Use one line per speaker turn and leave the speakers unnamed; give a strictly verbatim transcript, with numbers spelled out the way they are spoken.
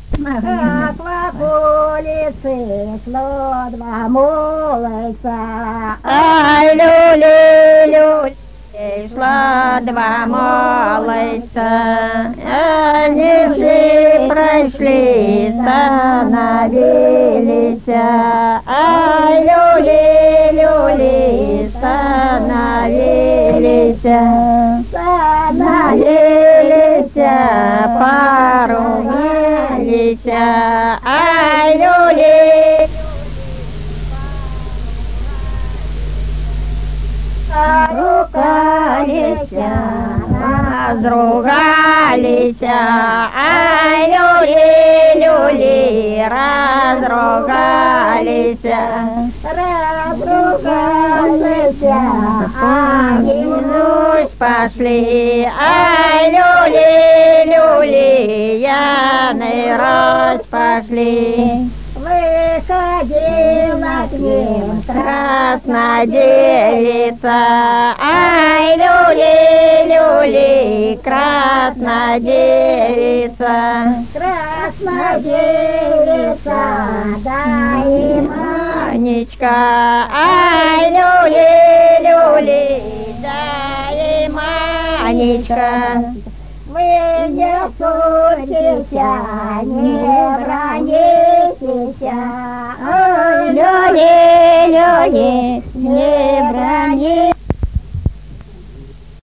Как по улице шло два молодца.
Ай, люли, люли, шло два молодца. Они шли, прошли, становились. Ай, люли, люли, становились. Становились, поругались. Ай, люли, ругались, разругались. Ай, люли, люли, разругались.
Разругались,
Они вновь пошли. Ай, люли, люли, яны рось пошли.
выходила к ним
Красная девица. Ай, люли, люли, красная девица.
красная девица, дай
Манечка, ай, люли, люли, дай Манечка.
вы не ссорьтесь, не бронитесь.
Люли, люли,